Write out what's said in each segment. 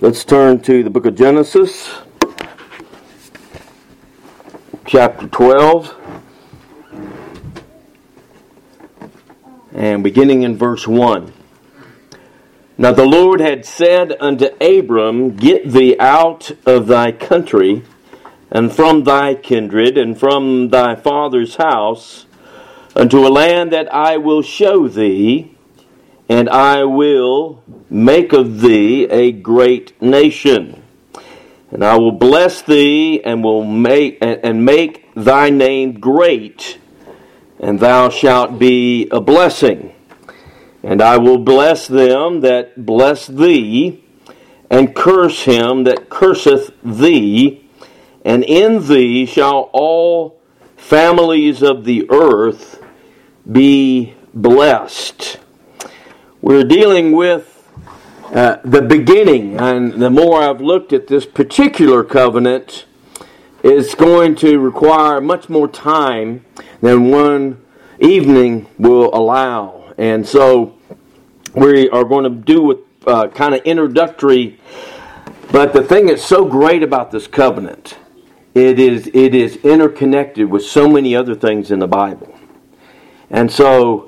Let's turn to the book of Genesis, chapter 12, and beginning in verse 1. Now the Lord had said unto Abram, Get thee out of thy country, and from thy kindred, and from thy father's house, unto a land that I will show thee, and I will make of thee a great nation. And I will bless thee, and will make thy name great, and thou shalt be a blessing. And I will bless them that bless thee, and curse him that curseth thee, and in thee shall all families of the earth be blessed. We're dealing with the beginning, and the more I've looked at this particular covenant, it's going to require much more time than one evening will allow. And so we are going to do with kind of introductory, but the thing that's so great about this covenant, it is interconnected with so many other things in the Bible. And so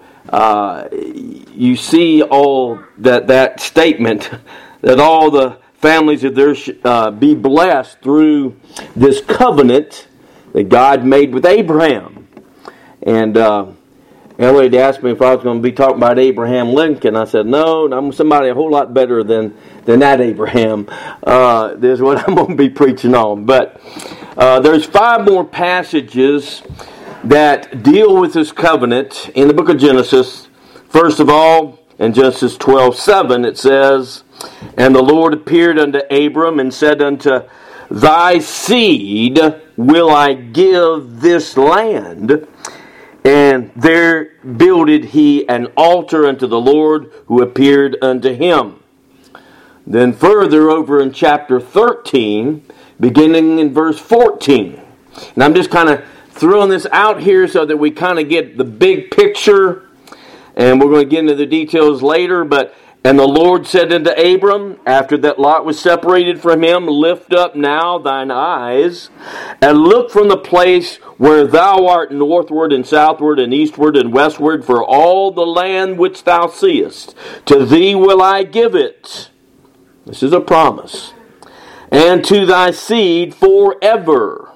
you see all that statement that all the families of theirs be blessed through this covenant that God made with Abraham. And Elliot asked me if I was going to be talking about Abraham Lincoln. I said, no, I'm somebody a whole lot better than that Abraham. This is what I'm going to be preaching on. But there's 5 more passages that deal with this covenant in the book of Genesis. First of all, in Genesis 12:7, it says, And the Lord appeared unto Abram and said unto thy seed will I give this land. And there builded he an altar unto the Lord who appeared unto him. Then further over in chapter 13, beginning in verse 14. And I'm just kind of throwing this out here so that we kind of get the big picture, and we're going to get into the details later. And the Lord said unto Abram, after that Lot was separated from him, Lift up now thine eyes, and look from the place where thou art northward and southward and eastward and westward, for all the land which thou seest, to thee will I give it. This is a promise. And to thy seed forever.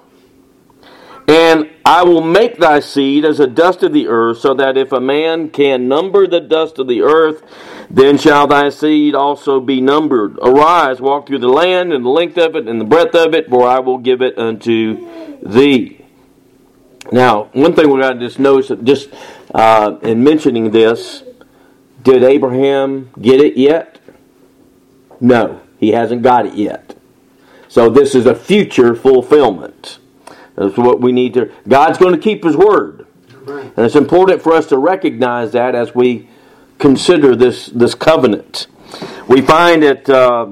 And I will make thy seed as the dust of the earth, so that if a man can number the dust of the earth, then shall thy seed also be numbered. Arise, walk through the land, and the length of it, and the breadth of it, for I will give it unto thee. Now, one thing we got to just notice, just in mentioning this, did Abraham get it yet? No, he hasn't got it yet. So this is a future fulfillment. That's what we need to... God's going to keep His word. And it's important for us to recognize that as we consider this first we find it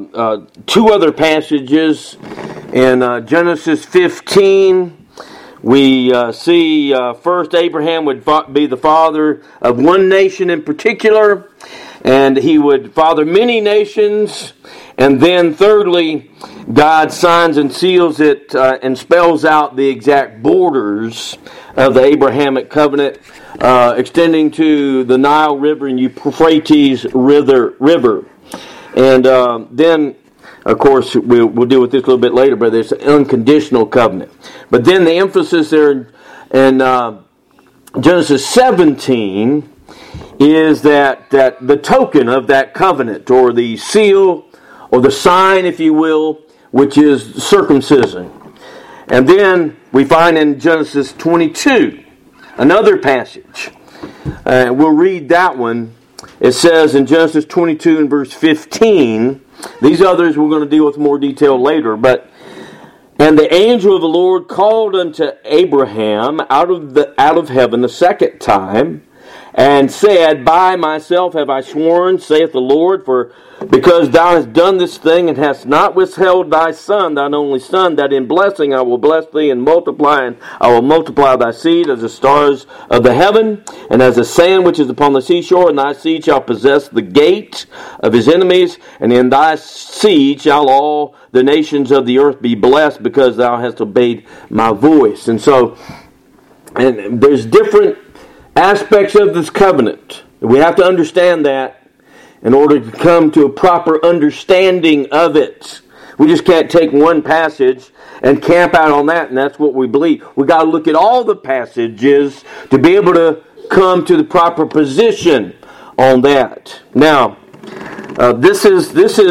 2 other passages. In Genesis 15, we see first Abraham would be the father of one nation in particular, and he would father many nations. And then thirdly, God signs and seals it and spells out the exact borders of the Abrahamic covenant, extending to the Nile River and Euphrates River. And then, of course, we'll deal with this a little bit later, but there's an unconditional covenant. But then the emphasis there in Genesis 17 is that the token of that covenant, or the seal, or the sign, if you will, which is circumcision. And then we find in Genesis 22, another passage. We'll read that one. It says in Genesis 22 and verse 15, these others we're going to deal with more detail later, and the angel of the Lord called unto Abraham out of heaven the second time, and said, By myself have I sworn, saith the Lord, for because thou hast done this thing, and hast not withheld thy son, thine only son, that in blessing I will bless thee, and multiplying I will multiply thy seed as the stars of the heaven, and as the sand which is upon the seashore, and thy seed shall possess the gate of his enemies, and in thy seed shall all the nations of the earth be blessed, because thou hast obeyed my voice. And so, and there's different aspects of this covenant. We have to understand that in order to come to a proper understanding of it. We just can't take one passage and camp out on that, and that's what we believe. We got to look at all the passages to be able to come to the proper position on that. Now, this is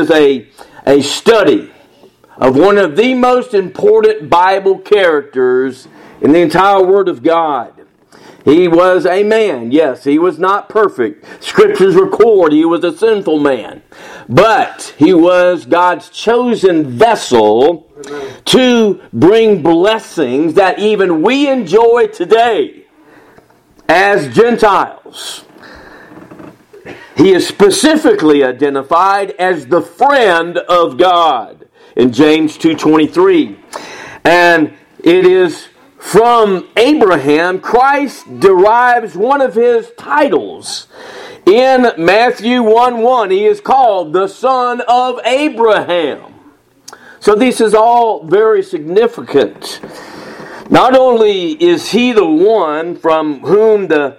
a study of one of the most important Bible characters in the entire Word of God. He was a man. Yes, he was not perfect. Scriptures record he was a sinful man. But he was God's chosen vessel to bring blessings that even we enjoy today as Gentiles. He is specifically identified as the friend of God in James 2:23. And it is from Abraham, Christ derives one of his titles. In Matthew 1:1, he is called the Son of Abraham. So this is all very significant. Not only is he the one from whom the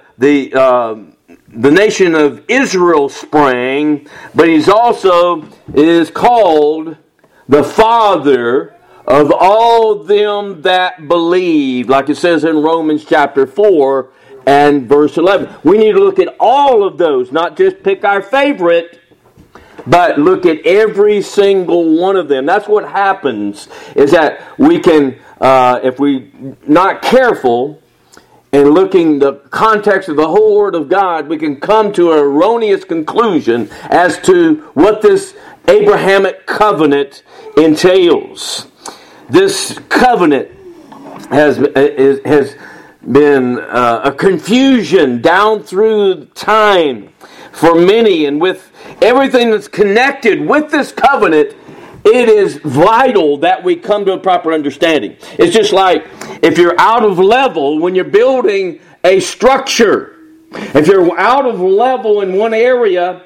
nation of Israel sprang, but he's also is called the Father of all them that believe, like it says in Romans chapter 4 and verse 11. We need to look at all of those, not just pick our favorite, but look at every single one of them. That's what happens, is that we can, if we're not careful in looking the context of the whole Word of God, we can come to an erroneous conclusion as to what this Abrahamic covenant entails. This covenant has been a confusion down through time for many, and with everything that's connected with this covenant, it is vital that we come to a proper understanding. It's just like if you're out of level when you're building a structure. If you're out of level in one area,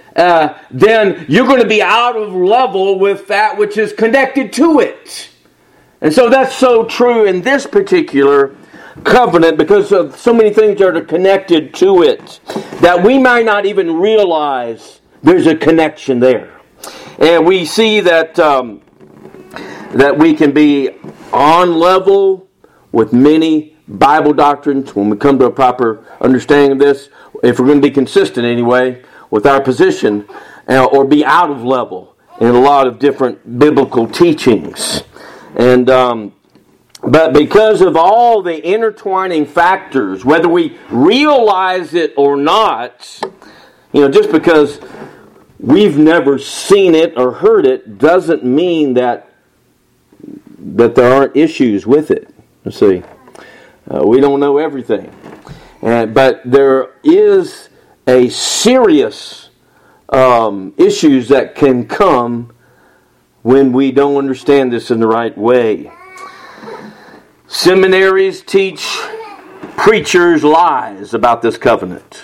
then you're going to be out of level with that which is connected to it. And so that's so true in this particular covenant because of so many things that are connected to it that we might not even realize there's a connection there. And we see that that we can be on level with many Bible doctrines when we come to a proper understanding of this, if we're going to be consistent anyway with our position, or be out of level in a lot of different biblical teachings. And but because of all the intertwining factors, whether we realize it or not, just because we've never seen it or heard it doesn't mean that there aren't issues with it. Let's see. We don't know everything. But there is a serious issues that can come when we don't understand this in the right way. Seminaries teach preachers lies about this covenant.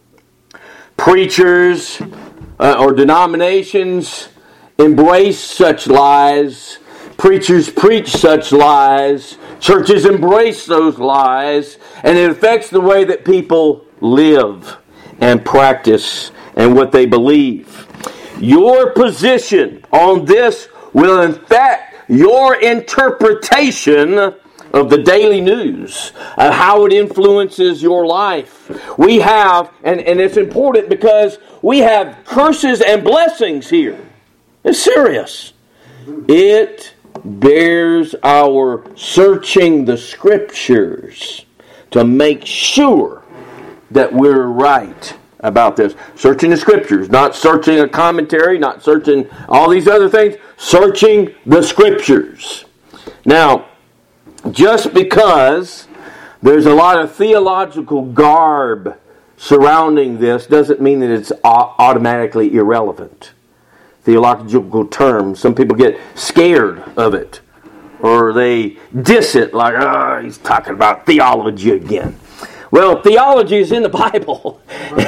Preachers or denominations embrace such lies. Preachers preach such lies. Churches embrace those lies. And it affects the way that people live and practice and what they believe. Your position on this will affect your interpretation of the daily news, of how it influences your life. We have, and it's important because we have curses and blessings here. It's serious. It bears our searching the Scriptures to make sure that we're right about this. Searching the Scriptures, not searching a commentary, not searching all these other things, searching the Scriptures. Now, just because there's a lot of theological garb surrounding this doesn't mean that it's automatically irrelevant. theological term. Some people get scared of it, or they diss it like, oh, he's talking about theology again. Well, theology is in the Bible.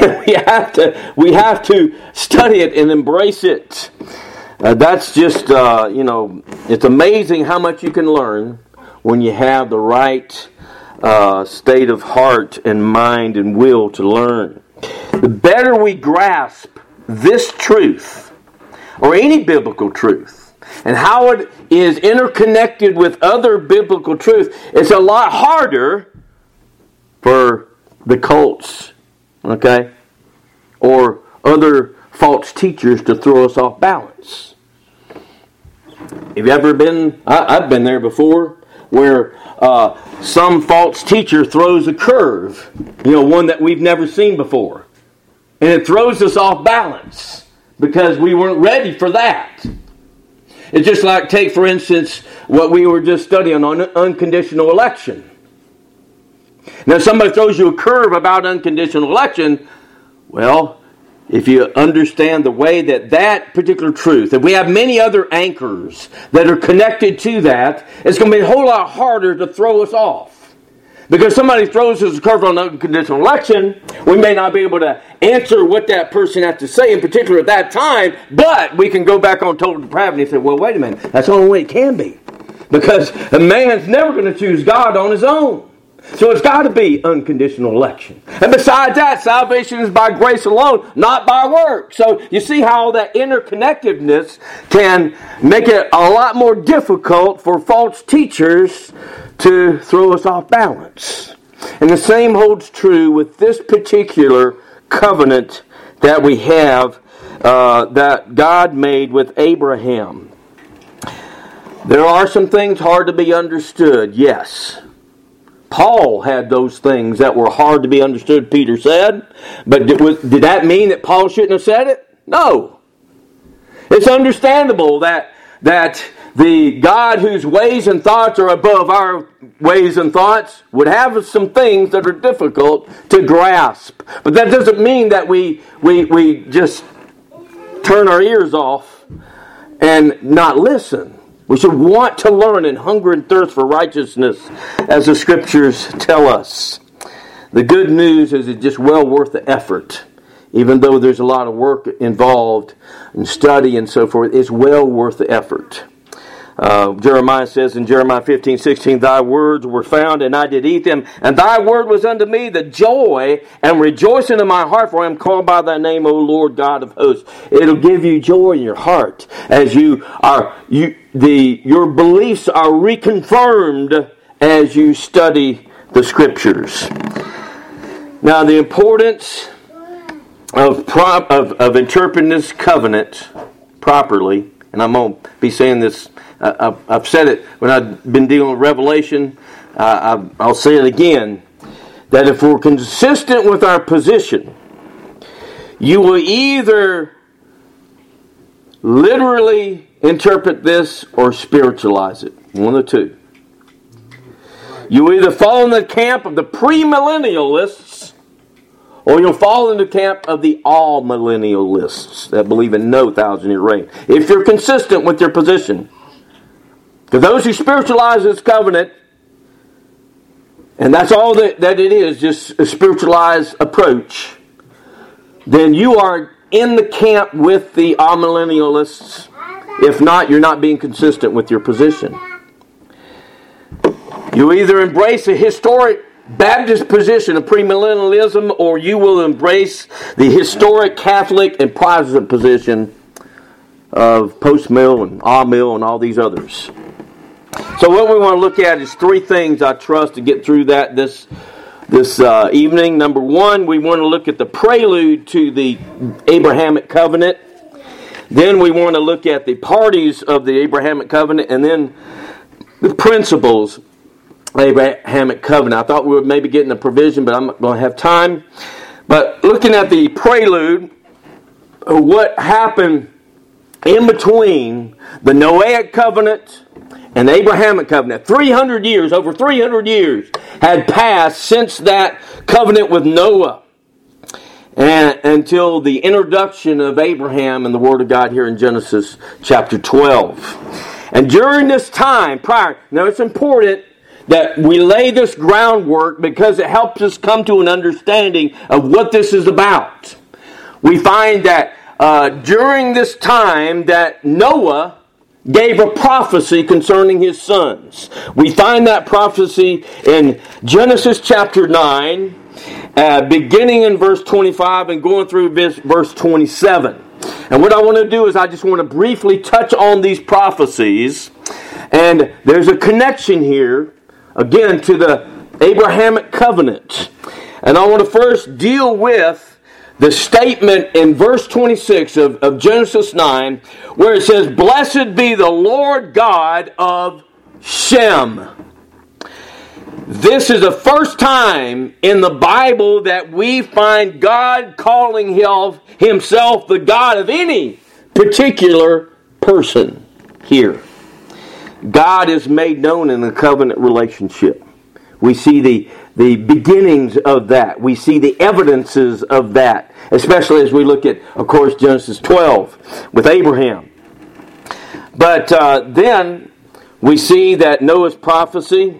we have to study it and embrace it. That's just, it's amazing how much you can learn when you have the right state of heart and mind and will to learn. The better we grasp this truth, or any biblical truth, and how it is interconnected with other biblical truth, it's a lot harder for the cults, okay, or other false teachers to throw us off balance. Have you ever been, I've been there before, where some false teacher throws a curve, one that we've never seen before. And it throws us off balance because we weren't ready for that. It's just like, take for instance, what we were just studying on unconditional election. Now, somebody throws you a curve about unconditional election. Well, if you understand the way that particular truth, and we have many other anchors that are connected to that, it's going to be a whole lot harder to throw us off. Because somebody throws us a curve on unconditional election, we may not be able to answer what that person has to say, in particular at that time, but we can go back on total depravity and say, well, wait a minute, that's the only way it can be. Because a man's never going to choose God on his own. So it's got to be unconditional election. And besides that, salvation is by grace alone, not by works. So you see how that interconnectedness can make it a lot more difficult for false teachers to throw us off balance. And the same holds true with this particular covenant that we have, that God made with Abraham. There are some things hard to be understood, yes. Paul had those things that were hard to be understood, Peter said. But did that mean that Paul shouldn't have said it? No. It's understandable that the God whose ways and thoughts are above our ways and thoughts would have some things that are difficult to grasp. But that doesn't mean that we just turn our ears off and not listen. We should want to learn and hunger and thirst for righteousness, as the Scriptures tell us. The good news is it's just well worth the effort. Even though there's a lot of work involved and study and so forth, it's well worth the effort. Jeremiah says in Jeremiah 15:16, Thy words were found, and I did eat them, and Thy word was unto me the joy and rejoicing in my heart, for I am called by Thy name, O Lord God of hosts. It'll give you joy in your heart as your beliefs are reconfirmed as you study the Scriptures. Now, the importance of interpreting this covenant properly, and I'm going to be saying this. I've said it when I've been dealing with Revelation. I'll say it again. That if we're consistent with our position, you will either literally interpret this or spiritualize it. One of the two. You will either fall in the camp of the premillennialists, or you'll fall in the camp of the all-millennialists that believe in no 1,000-year reign. If you're consistent with your position. To those who spiritualize this covenant, and that's all that it is, just a spiritualized approach, then you are in the camp with the amillennialists. If not, you're not being consistent with your position. You either embrace a historic Baptist position of premillennialism, or you will embrace the historic Catholic and Protestant position of post-mill and all-mill and all these others. So what we want to look at is three things, I trust, to get through that this evening. Number one, we want to look at the prelude to the Abrahamic covenant. Then we want to look at the parties of the Abrahamic covenant, and then the principles of the Abrahamic covenant. I thought we would maybe get in a provision, but I'm not going to have time. But looking at the prelude, what happened in between the Noahic covenant and the Abrahamic covenant. 300 years, over 300 years had passed since that covenant with Noah. and until the introduction of Abraham and the Word of God here in Genesis chapter 12. And during this time, now it's important that we lay this groundwork because it helps us come to an understanding of what this is about. We find that during this time that Noah gave a prophecy concerning his sons. We find that prophecy in Genesis chapter 9, beginning in verse 25 and going through verse 27. And what I want to do is I just want to briefly touch on these prophecies. And there's a connection here, again, to the Abrahamic covenant. And I want to first deal with the statement in verse 26 of Genesis 9, where it says, "Blessed be the Lord God of Shem." This is the first time in the Bible that we find God calling himself the God of any particular person here. God is made known in the covenant relationship. We see the beginnings of that. We see the evidences of that, especially as we look at, of course, Genesis 12 with Abraham. But then we see that Noah's prophecy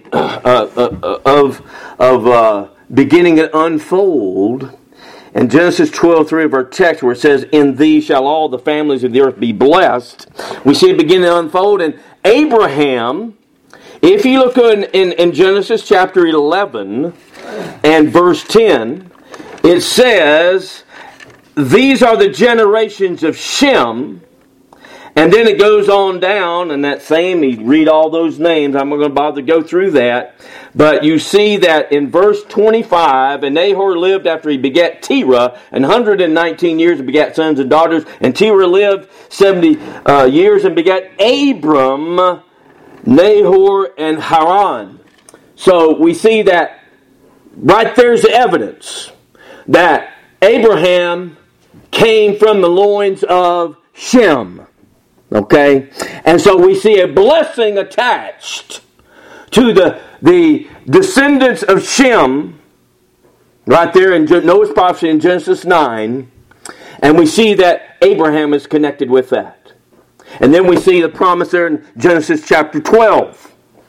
of beginning to unfold in Genesis 12:3 of our text, where it says, "In thee shall all the families of the earth be blessed." We see it begin to unfold. And Abraham, if you look in Genesis chapter 11 and verse 10, it says, "These are the generations of Shem." And then it goes on down, and that same, you read all those names. I'm not going to bother to go through that. But you see that in verse 25, "And Nahor lived after he begat Terah, and 119 years and begat sons and daughters. And Terah lived 70 years and begat Abram, Nahor, and Haran." So we see that right there's the evidence that Abraham came from the loins of Shem. Okay? And so we see a blessing attached to the descendants of Shem right there in Noah's prophecy in Genesis 9. And we see that Abraham is connected with that. And then we see the promise there in Genesis chapter 12.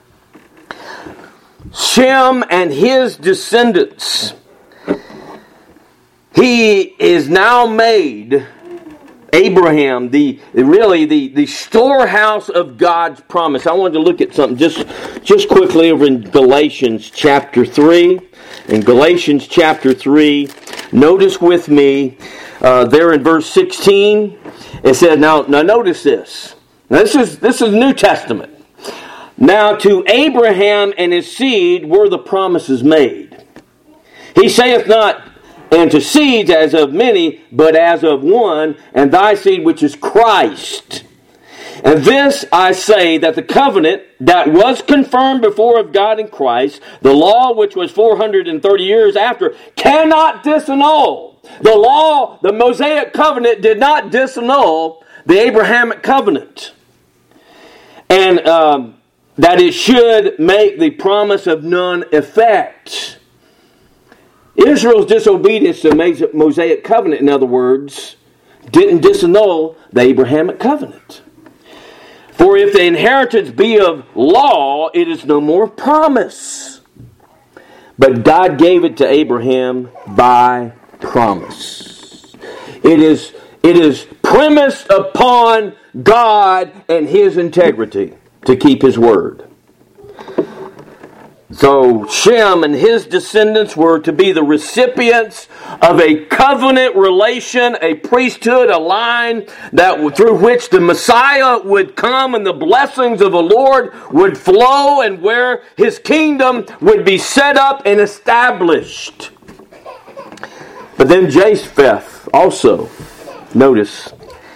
Shem and his descendants. He is now made, Abraham, the storehouse of God's promise. I wanted to look at something just quickly over in Galatians chapter 3. In Galatians chapter 3, notice with me there in verse 16, it said, now notice this. Now this is New Testament. "Now to Abraham and his seed were the promises made. He saith not, and to seeds as of many, but as of one, and thy seed which is Christ. And this I say, that the covenant that was confirmed before of God in Christ, the law which was 430 years after, cannot disannul." The law, the Mosaic covenant, did not disannul the Abrahamic covenant. And that it should make the promise of none effect. Israel's disobedience to the Mosaic covenant, in other words, didn't disannul the Abrahamic covenant. "For if the inheritance be of law, it is no more promise. But God gave it to Abraham by promise." It is premised upon God and His integrity to keep His word. So Shem and his descendants were to be the recipients of a covenant relation, a priesthood, a line through which the Messiah would come and the blessings of the Lord would flow, and where His kingdom would be set up and established. But then Japheth also, notice,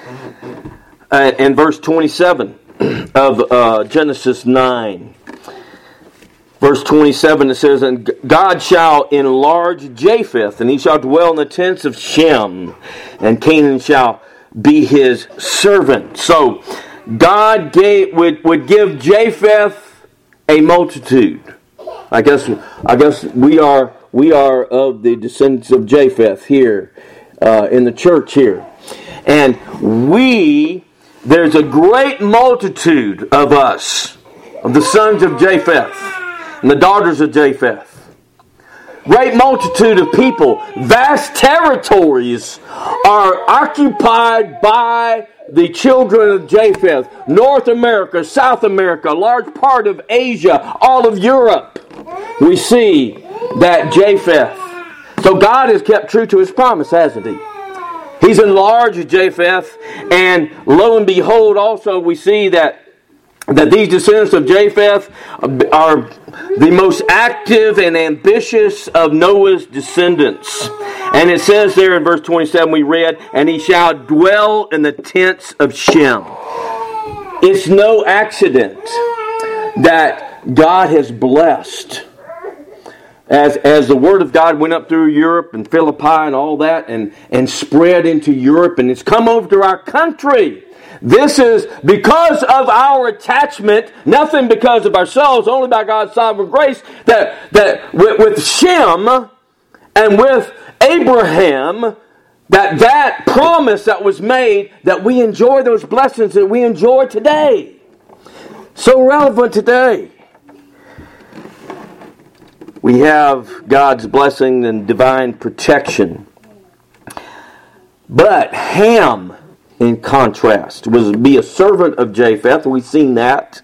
in verse 27 of Genesis 9. Verse 27, it says, "And God shall enlarge Japheth, and he shall dwell in the tents of Shem, and Canaan shall be his servant." So God would give Japheth a multitude. I guess we are of the descendants of Japheth here in the church here. And there's a great multitude of us, of the sons of Japheth and the daughters of Japheth. Great multitude of people, vast territories are occupied by the children of Japheth. North America, South America, a large part of Asia, all of Europe. We see that Japheth. So God has kept true to His promise, hasn't He? He's enlarged Japheth, and lo and behold, also we see that these descendants of Japheth are the most active and ambitious of Noah's descendants. And it says there in verse 27 we read, and he shall dwell in the tents of Shem. It's no accident that God has blessed. As the Word of God went up through Europe and Philippi and all that and spread into Europe and it's come over to our country. This is because of our attachment, nothing because of ourselves, only by God's sovereign grace, that with Shem and with Abraham, that promise that was made, that we enjoy those blessings that we enjoy today. So relevant today. We have God's blessing and divine protection. But Ham, in contrast, was to be a servant of Japheth. We've seen that.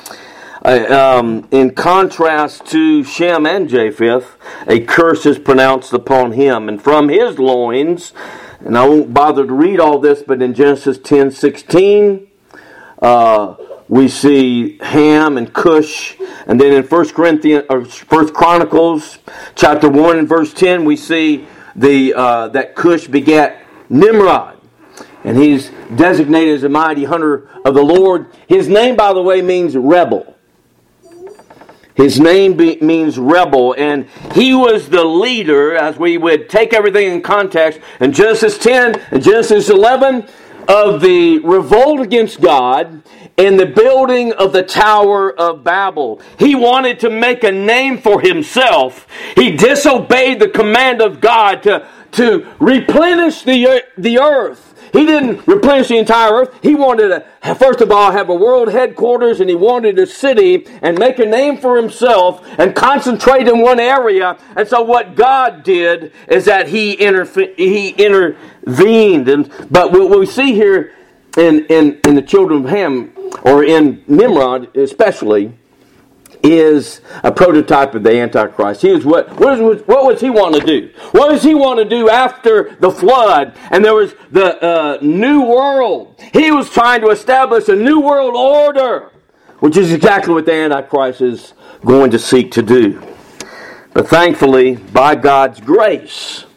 In contrast to Shem and Japheth, a curse is pronounced upon him. And from his loins, and I won't bother to read all this, but in Genesis 10:16, we see Ham and Cush. And then in 1 Chronicles chapter 1 and verse 10, we see that Cush begat Nimrod. And he's designated as a mighty hunter of the Lord. His name, by the way, means rebel. His name means rebel. And he was the leader, as we would take everything in context, in Genesis 10 and Genesis 11, of the revolt against God in the building of the Tower of Babel. He wanted to make a name for himself. He disobeyed the command of God to replenish the earth. He didn't replenish the entire earth. He wanted to, first of all, have a world headquarters, and he wanted a city and make a name for himself and concentrate in one area. And so what God did is that He intervened. But what we see here in the children of Ham, or in Nimrod especially, is a prototype of the Antichrist. What was he want to do? What does he want to do after the flood? And there was the new world. He was trying to establish a new world order, which is exactly what the Antichrist is going to seek to do. But thankfully, by God's grace,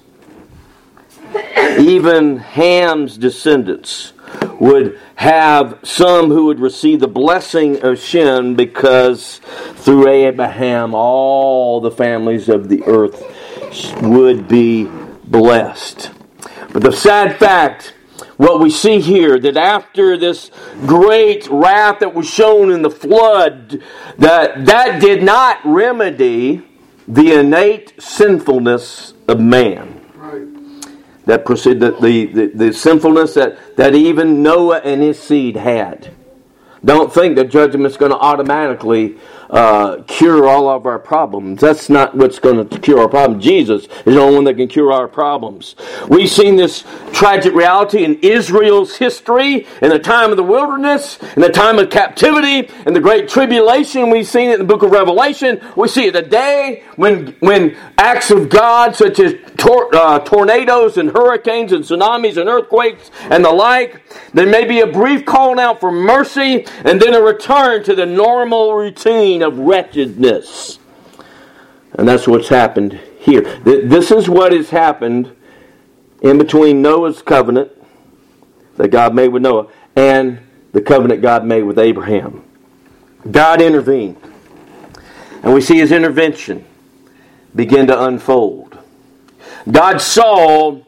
even Ham's descendants would have some who would receive the blessing of Shem, because through Abraham all the families of the earth would be blessed. But the sad fact, what we see here, that after this great wrath that was shown in the flood, that did not remedy the innate sinfulness of man. That proceeded, the sinfulness that even Noah and his seed had. Don't think that judgment is going to automatically cure all of our problems. That's not what's going to cure our problems. Jesus is the only one that can cure our problems. We've seen this tragic reality in Israel's history, in the time of the wilderness, in the time of captivity, in the great tribulation. We've seen it in the book of Revelation. We see it today when acts of God, such as tornadoes and hurricanes and tsunamis and earthquakes and the like, there may be a brief calling out for mercy and then a return to the normal routine of wretchedness. And that's what's happened here. This is what has happened in between Noah's covenant that God made with Noah and the covenant God made with Abraham. God intervened. And we see His intervention begin to unfold. God saw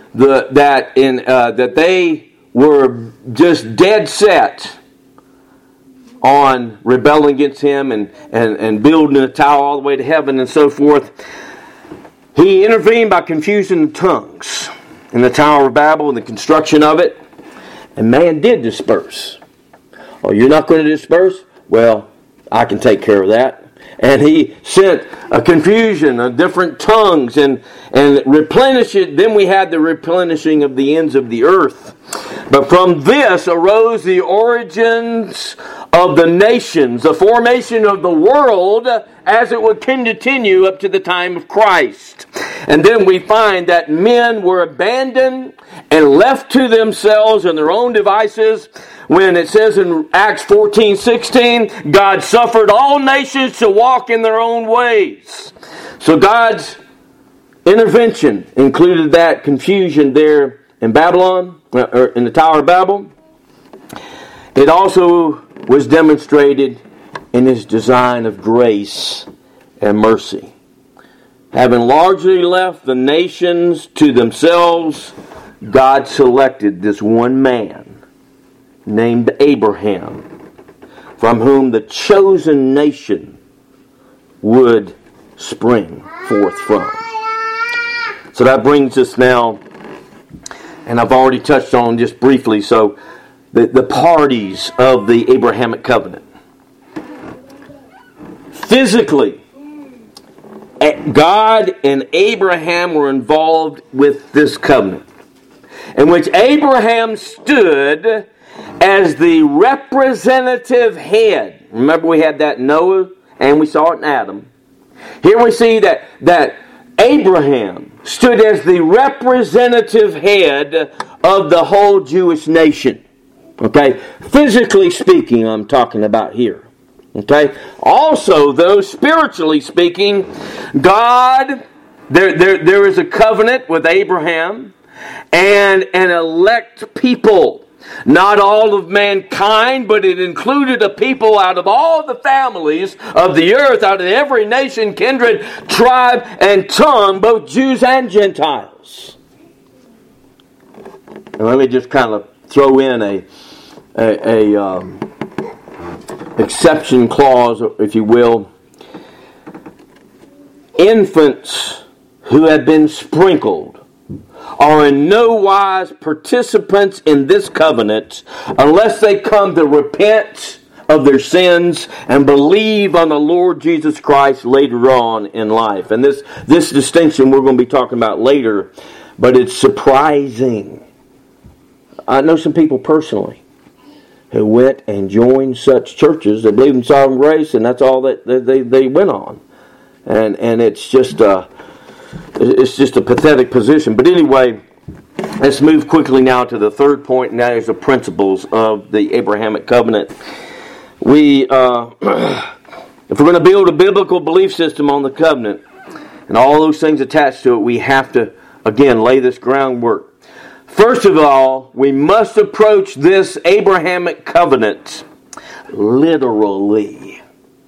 that they were just dead set on rebelling against Him and building a tower all the way to heaven and so forth. He intervened by confusing the tongues. in the Tower of Babel and the construction of it, and man did disperse. Oh, you're not going to disperse? Well, I can take care of that. And he sent a confusion of different tongues and replenish it. Then we had the replenishing of the ends of the earth. But from this arose the origins of the nations, the formation of the world as it would continue up to the time of Christ. And then we find that men were abandoned and left to themselves and their own devices. When it says in Acts 14:16, God suffered all nations to walk in their own ways. So God's intervention included that confusion there in Babylon, or in the Tower of Babel. It also was demonstrated in His design of grace and mercy. Having largely left the nations to themselves, God selected this one man named Abraham, from whom the chosen nation would spring forth from. So that brings us now, and I've already touched on just briefly, so the parties of the Abrahamic covenant. Physically, God and Abraham were involved with this covenant, in which Abraham stood as the representative head. Remember, we had that in Noah and we saw it in Adam. Here we see that Abraham stood as the representative head of the whole Jewish nation. Okay? Physically speaking, I'm talking about here. Okay? Also, though, spiritually speaking, God, there is a covenant with Abraham and an elect people. Not all of mankind, but it included a people out of all the families of the earth, out of every nation, kindred, tribe, and tongue, both Jews and Gentiles. And let me just kind of throw in a exception clause, if you will. Infants who have been sprinkled are in no wise participants in this covenant unless they come to repent of their sins and believe on the Lord Jesus Christ later on in life. And this distinction we're going to be talking about later, but it's surprising. I know some people personally who went and joined such churches that believe in sovereign grace, and that's all that they went on. And it's just a pathetic position. But anyway, let's move quickly now to the third point, and that is the principles of the Abrahamic covenant. If we're going to build a biblical belief system on the covenant and all those things attached to it, we have to, again, lay this groundwork. First of all, we must approach this Abrahamic covenant literally.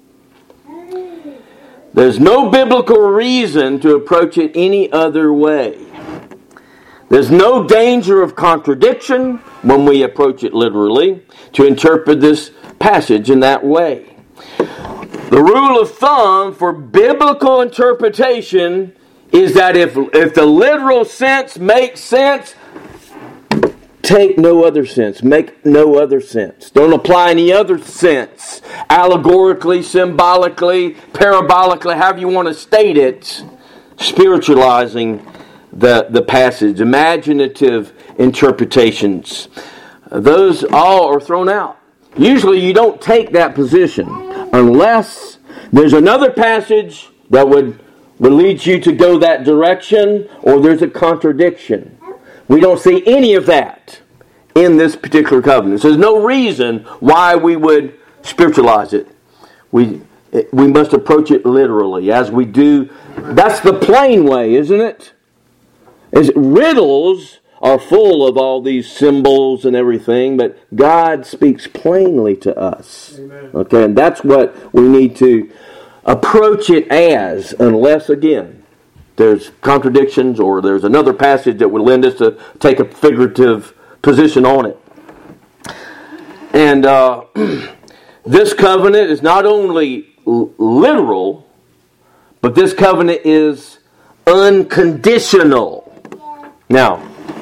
There's no biblical reason to approach it any other way. There's no danger of contradiction when we approach it literally to interpret this passage in that way. The rule of thumb for biblical interpretation is that if the literal sense makes sense, take no other sense. Make no other sense. Don't apply any other sense. Allegorically, symbolically, parabolically, however you want to state it. Spiritualizing the passage. Imaginative interpretations. Those all are thrown out. Usually you don't take that position unless there's another passage that would lead you to go that direction, or there's a contradiction. We don't see any of that in this particular covenant. So there's no reason why we would spiritualize it. We must approach it literally, as we do. That's the plain way, isn't it? Riddles are full of all these symbols and everything, but God speaks plainly to us. Amen. Okay, and that's what we need to approach it as, unless, again, there's contradictions or there's another passage that would lend us to take a figurative position on it. And this covenant is not only literal, but this covenant is unconditional. Now,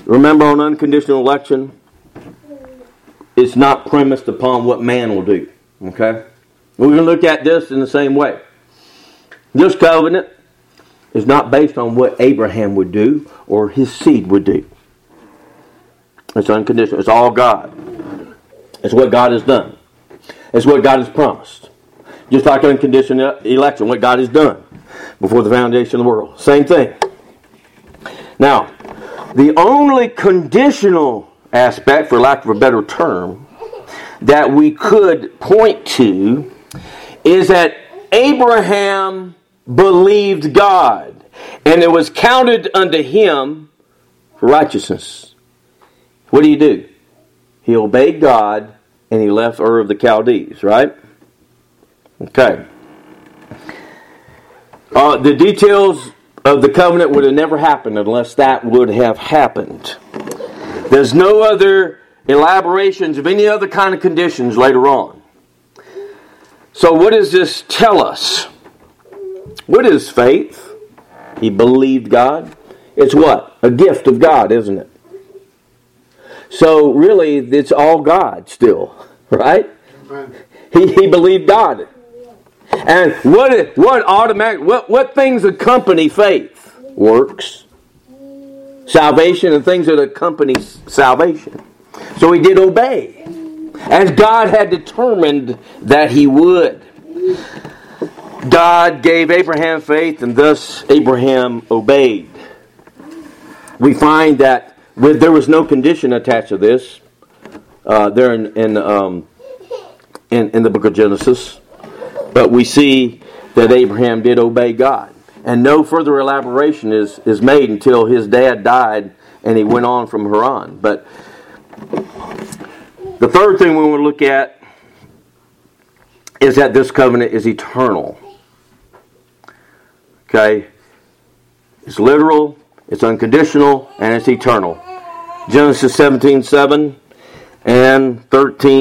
Remember, on unconditional election, it's not premised upon what man will do. Okay? We're going to look at this in the same way. This covenant is not based on what Abraham would do or his seed would do. It's unconditional. It's all God. It's what God has done. It's what God has promised. Just like unconditional election, what God has done before the foundation of the world. Same thing. Now, the only conditional aspect, for lack of a better term, that we could point to is that Abraham believed God, and it was counted unto him for righteousness. What do? He obeyed God, and he left Ur of the Chaldees, right? Okay. The details of the covenant would have never happened unless that would have happened. There's no other elaborations of any other kind of conditions later on. So what does this tell us? What is faith? He believed God. It's what? A gift of God, isn't it? So really, it's all God still, right? He believed God. And what things accompany faith? Works, salvation, and things that accompany salvation. So he did obey, as God had determined that he would. God gave Abraham faith, and thus Abraham obeyed. We find that there was no condition attached to this. There in the book of Genesis, but we see that Abraham did obey God, and no further elaboration is made until his dad died, and he went on from Haran. But the third thing we want to look at is that this covenant is eternal. Okay? It's literal, it's unconditional, and it's eternal. Genesis 17:7 and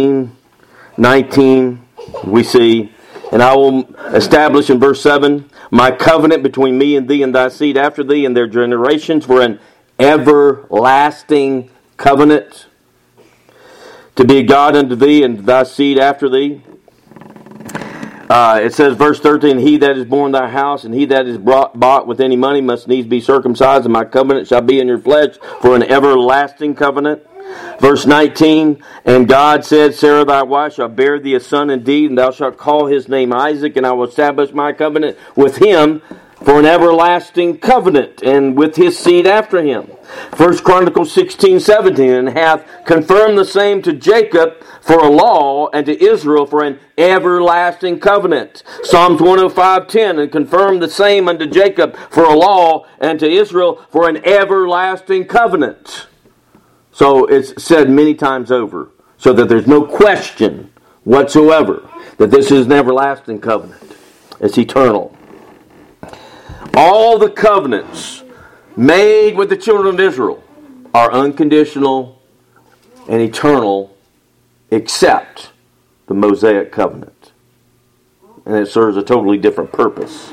13:19 we see, and I will establish in verse 7, my covenant between me and thee and thy seed after thee and their generations for an everlasting covenant, to be a God unto thee and thy seed after thee. It says, verse 13, he that is born in thy house and he that is bought with any money must needs be circumcised, and my covenant shall be in your flesh for an everlasting covenant. Verse 19, and God said, Sarah thy wife shall bear thee a son indeed, and thou shalt call his name Isaac, and I will establish my covenant with him for an everlasting covenant, and with his seed after him. 1 Chronicles 16:17, and hath confirmed the same to Jacob for a law, and to Israel for an everlasting covenant. Psalms 105:10, and confirmed the same unto Jacob for a law, and to Israel for an everlasting covenant. So it's said many times over, so that there's no question whatsoever that this is an everlasting covenant. It's eternal. All the covenants made with the children of Israel are unconditional and eternal, except the Mosaic covenant. And it serves a totally different purpose.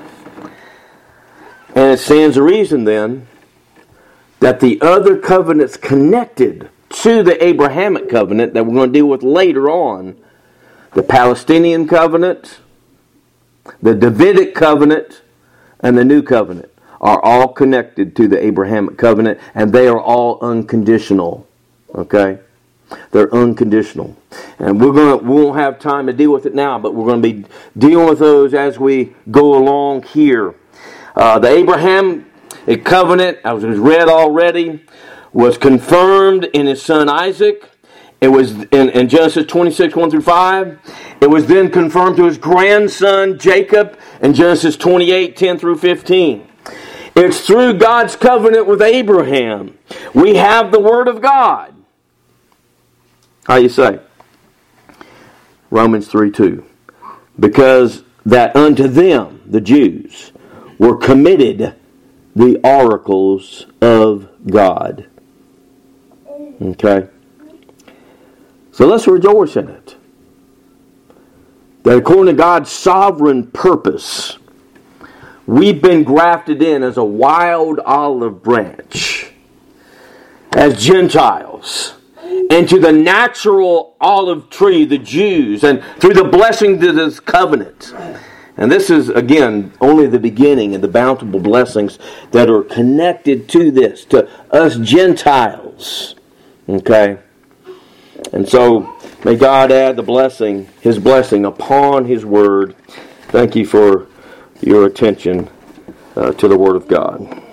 And it stands to reason then that the other covenants connected to the Abrahamic covenant that we're going to deal with later on, the Palestinian covenant, the Davidic covenant, and the New Covenant, are all connected to the Abrahamic covenant, and they are all unconditional. Okay? They're unconditional. And we won't have time to deal with it now, but we're going to be dealing with those as we go along here. The Abraham covenant, as was read already, was confirmed in his son Isaac. It was in Genesis 26, 1 through 5. It was then confirmed to his grandson Jacob in Genesis 28, 10 through 15. It's through God's covenant with Abraham we have the Word of God. How you say? Romans 3:2. Because that unto them, the Jews, were committed the oracles of God. Okay? So let's rejoice in it. That according to God's sovereign purpose, we've been grafted in as a wild olive branch as Gentiles, and to the natural olive tree, the Jews, and through the blessing to this covenant. And this is, again, only the beginning and the bountiful blessings that are connected to this, to us Gentiles. Okay? And so, may God add the blessing, His blessing upon His Word. Thank you for your attention to the Word of God.